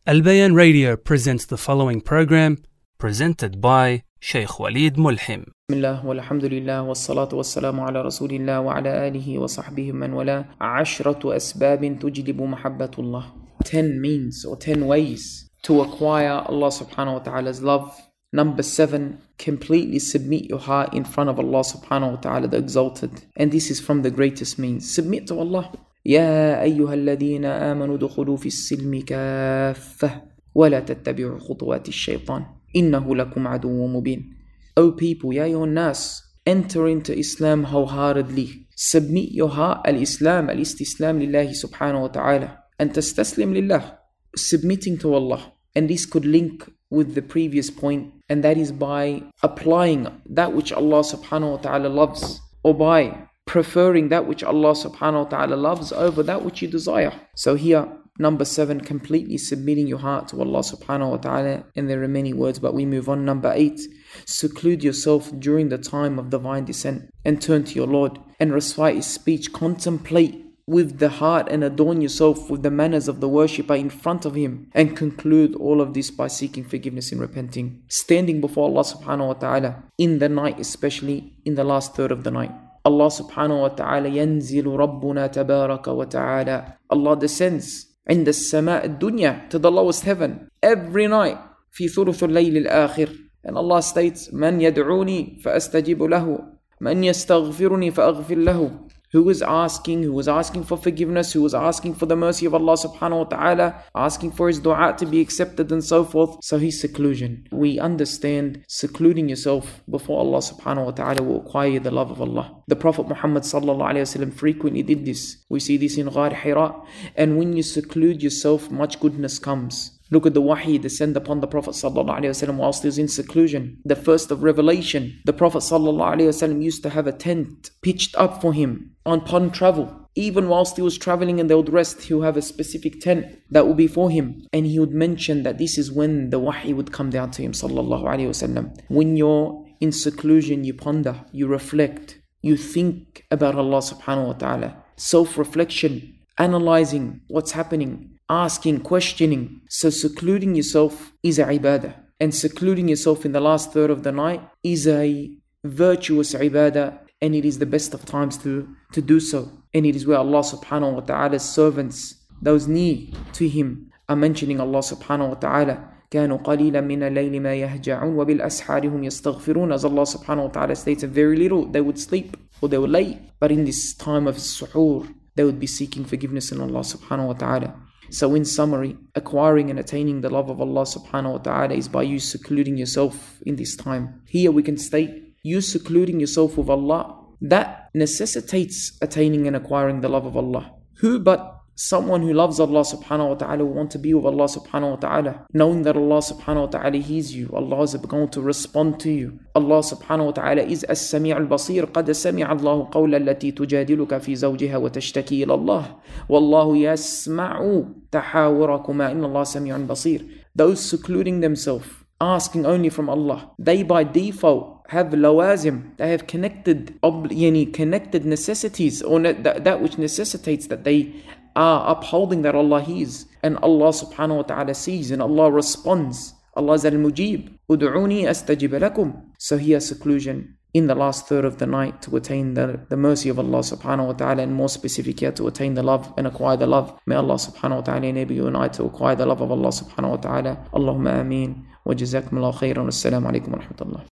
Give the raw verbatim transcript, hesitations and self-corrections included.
Al-Bayan Radio presents the following program, presented by Sheikh Walid Mulhim. Bismillah walhamdulillah wassalatu wassalamu ala rasulillah wa ala alihi wa sahbihi man wala ashratu asbabin tujlibu mahabbatullah. Ten means or ten ways to acquire Allah subhanahu wa ta'ala's love. Number seven, completely submit your heart in front of Allah subhanahu wa ta'ala the exalted. And this is from the greatest means. Submit to Allah. يا أيها الذين آمنوا دخلوا في السلم كافة ولا تتبعوا خطوات الشيطان إنه لكم عدو مبين. O people, ya ayyuhan nas, enter into Islam wholeheartedly. Submit your heart, al-Islam, al-istislam lillahi subhanahu wa ta'ala. And tastaslim lillah, submitting to Allah. And this could link with the previous point, and that is by applying that which Allah subhanahu wa ta'ala loves, or by preferring that which Allah subhanahu wa ta'ala loves over that which you desire. So here, number seven, completely submitting your heart to Allah subhanahu wa ta'ala. And there are many words, but we move on. Number eight, seclude yourself during the time of divine descent and turn to your Lord and recite His speech. Contemplate with the heart and adorn yourself with the manners of the worshipper in front of Him, and conclude all of this by seeking forgiveness and repenting. Standing before Allah subhanahu wa ta'ala in the night, especially in the last third of the night. Allah subhanahu wa ta'ala ينزل ربنا تبارك وتعالى. Allah descends عند السماء الدنيا, to the lowest heaven, every night في ثلث الليل الآخر. And Allah states من يدعوني فأستجيب له من يستغفرني فأغفر له. Who is asking, who is asking for forgiveness, who is asking for the mercy of Allah subhanahu wa ta'ala, asking for his dua to be accepted and so forth. So his seclusion. We understand secluding yourself before Allah subhanahu wa ta'ala will acquire the love of Allah. The Prophet Muhammad sallallahu alayhi wa sallam frequently did this. We see this in Ghar Hira. And when you seclude yourself, much goodness comes. Look at the wahi descend upon the Prophet ﷺ whilst he was in seclusion. The first of revelation. The Prophet ﷺ used to have a tent pitched up for him upon travel. Even whilst he was traveling and they would rest, he would have a specific tent that would be for him. And he would mention that this is when the wahi would come down to him ﷺ. When you're in seclusion, you ponder, you reflect, you think about Allah subhanahu wa ta'ala. Self-reflection, analyzing what's happening, asking, questioning. So secluding yourself is a ibadah. And secluding yourself in the last third of the night is a virtuous ibadah. And it is the best of times to, to do so. And it is where Allah subhanahu wa ta'ala's servants, those near to Him, are mentioning Allah subhanahu wa ta'ala. كانوا قليلا من الليل ما يهجعون وبالأسحار هم يستغفرون. As Allah subhanahu wa ta'ala states, very little they would sleep or they would lay. But in this time of suhoor, they would be seeking forgiveness in Allah subhanahu wa ta'ala. So in summary, acquiring and attaining the love of Allah subhanahu wa ta'ala is by you secluding yourself in this time. Here we can state, you secluding yourself with Allah, that necessitates attaining and acquiring the love of Allah. Who but someone who loves Allah subhanahu wa ta'ala will want to be with Allah subhanahu wa ta'ala, knowing that Allah subhanahu wa ta'ala hears you, Allah is going to respond to you. Allah subhanahu wa ta'ala is as-sami' al-basir. قَدْ سَمِعَ اللَّهُ قَوْلَ الَّتِي تُجَادِلُكَ فِي زَوْجِهَا وَتَشْتَكِي إِلَى اللَّهِ وَاللَّهُ يَسْمَعُ تَحَاوُرَكُمَا إِنَّ اللَّهَ سَمِيعٌ بَصِيرٌ. Those secluding themselves, asking only from Allah, they by default have lawazim, they have connected, yani connected necessities, or that, that which necessitates that they are upholding that Allah hears, and Allah subhanahu wa ta'ala sees, and Allah responds. Allah is al-mujib. Udu'uni astajib lakum. So here seclusion in the last third of the night to attain the, the mercy of Allah subhanahu wa ta'ala, and more specific here to attain the love and acquire the love. May Allah subhanahu wa ta'ala enable you and I to acquire the love of Allah subhanahu wa ta'ala. Allahumma ameen. Wa jazakum Allah khairan. Assalamu alaikum wa rahmatullah.